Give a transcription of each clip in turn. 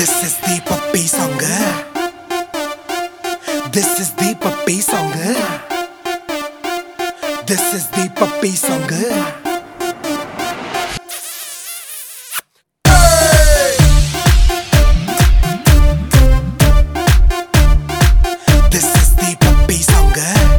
This is the puppy song. This is the puppy song. This is the puppy song. This is the puppy song.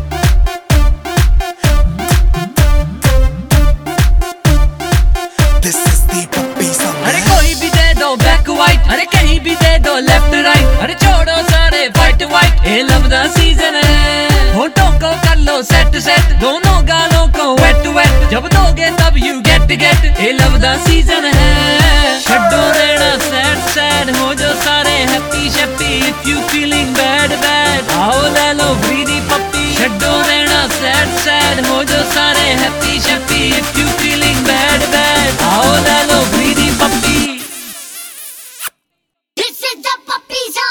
This is the puppy song. अरे कोई भी दे दो black white, अरे कहीं भी दे दो left right, अरे छोड़ो सारे व्हाइट व्हाइट, ये लव दा सीजन है। होठों को कर लो सेट सेट, दोनों गालों को वेट वेट, जब दोगे तब यू गेट गेट, ये लव दा सीजन है। छड्डो रहना सैड सैड, हो जो सारे happy shappy, if you feeling bad bad, आओ ले लो ग्रीडी पप्पी। छड्डो रहना सैड सैड, हो जो सारे happy shappy, if you feeling bad bad, आओ ले लो greedy puppy. This is the puppy song.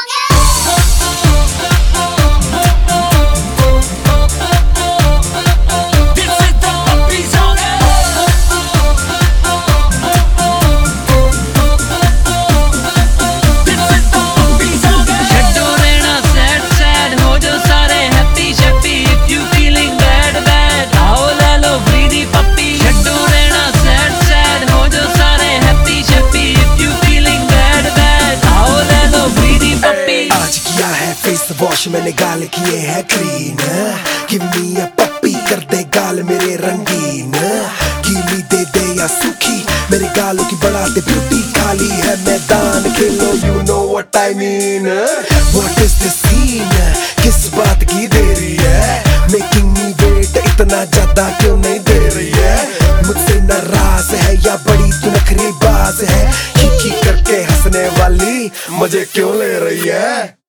Face wash मैंने गाल किए हैं क्लीन, गिव मी अ पप्पी, कर दे गाल मेरे रंगीन। गीली दे दे या सूखी, मेरे गालों की बढ़ा दे ब्यूटी। खाली है मैदान, खेलो you know what I mean. What is the scene, किस बात की देरी है, मेकिंग मी वेट, इतना ज्यादा क्यों नहीं दे रही है। मुझसे नाराज है या बड़ी तू नखरी बाज है, खी करके हंसने वाली मजे क्यों ले रही है।